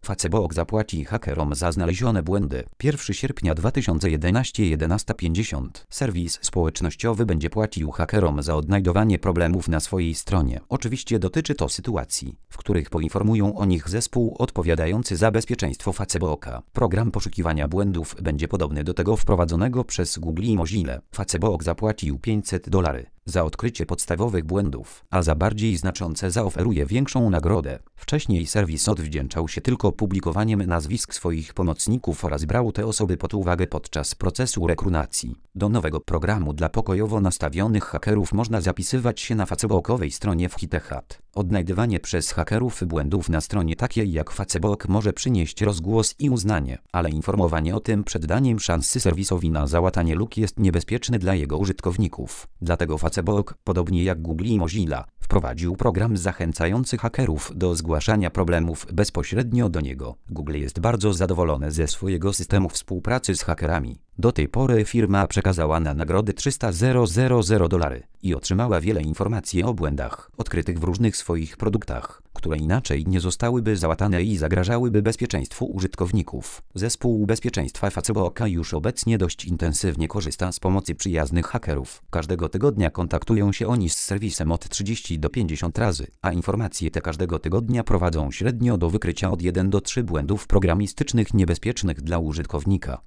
Facebook zapłaci hakerom za znalezione błędy. 1 sierpnia 2011 11:50. Serwis społecznościowy będzie płacił hakerom za odnajdowanie problemów na swojej stronie. Oczywiście dotyczy to sytuacji, w których poinformują o nich zespół odpowiadający za bezpieczeństwo Facebooka. Program poszukiwania błędów będzie podobny do tego wprowadzonego przez Google i Mozilla. Facebook zapłacił $500 za odkrycie podstawowych błędów, a za bardziej znaczące zaoferuje większą nagrodę. Wcześniej serwis odwdzięczał się tylko publikowaniem nazwisk swoich pomocników oraz brał te osoby pod uwagę podczas procesu rekrutacji. Do nowego programu dla pokojowo nastawionych hakerów można zapisywać się na facebookowej stronie Wchitechat. Odnajdywanie przez hakerów błędów na stronie takiej jak Facebook może przynieść rozgłos i uznanie, ale informowanie o tym przed daniem szansy serwisowi na załatanie luk jest niebezpieczne dla jego użytkowników. Dlatego Facebook, podobnie jak Google i Mozilla, wprowadził program zachęcający hakerów do zgłaszania problemów bezpośrednio do niego. Google jest bardzo zadowolone ze swojego systemu współpracy z hakerami. Do tej pory firma przekazała na nagrody $300,000 i otrzymała wiele informacji o błędach odkrytych w różnych swoich produktach, które inaczej nie zostałyby załatane i zagrażałyby bezpieczeństwu użytkowników. Zespół bezpieczeństwa Facebooka już obecnie dość intensywnie korzysta z pomocy przyjaznych hakerów. Każdego tygodnia kontaktują się oni z serwisem od 30 do 50 razy, a informacje te każdego tygodnia prowadzą średnio do wykrycia od 1 do 3 błędów programistycznych niebezpiecznych dla użytkownika.